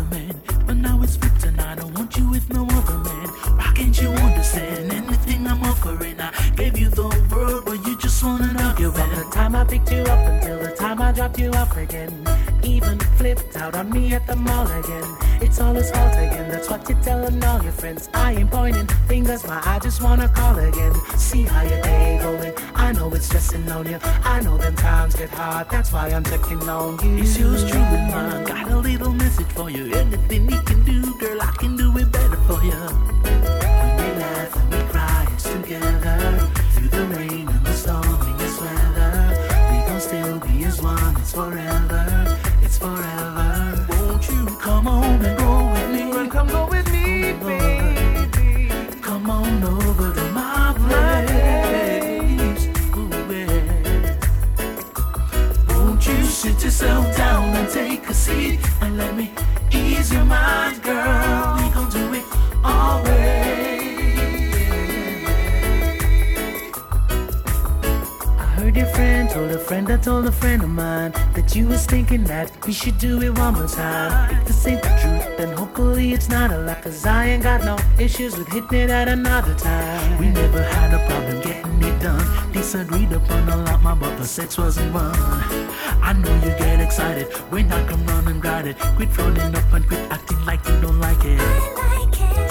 man, but now it's flipped and I don't want you with no other man. Why can't you understand anything I'm offering? I gave you the world, but you just wanna knock your From the time I picked you up until the time I dropped you off again, even flipped out on me at the mall again. It's all his fault again, that's what you're telling all your friends. I ain't pointing fingers, but I just wanna call again. See how your day going, I know it's stressing on you. I know them times get hard, that's why I'm checking on you. It's yours truly, mine. Got a little message for you. Anything he can do, girl, I can do it better for you. We may laugh and we cry, it's together. Through the rain and the stormiest weather, we gon' still be as one, it's forever. It's forever. Won't you come on and go with me? Come go with me, baby. Come on over to my place. Ooh, yeah. Won't you sit yourself down and take a seat and let me ease your mind, girl? We gon' do it always. Heard your friend told a friend that told a friend of mine that you was thinking that we should do it one more time. If this ain't the truth, then hopefully it's not a lie, 'cause I ain't got no issues with hitting it at another time. We never had a problem getting it done. Disagreed upon a lot, but the sex wasn't one. I know you get excited when I come run and grab it. Quit fronting up and quit acting like you don't like it. I like it.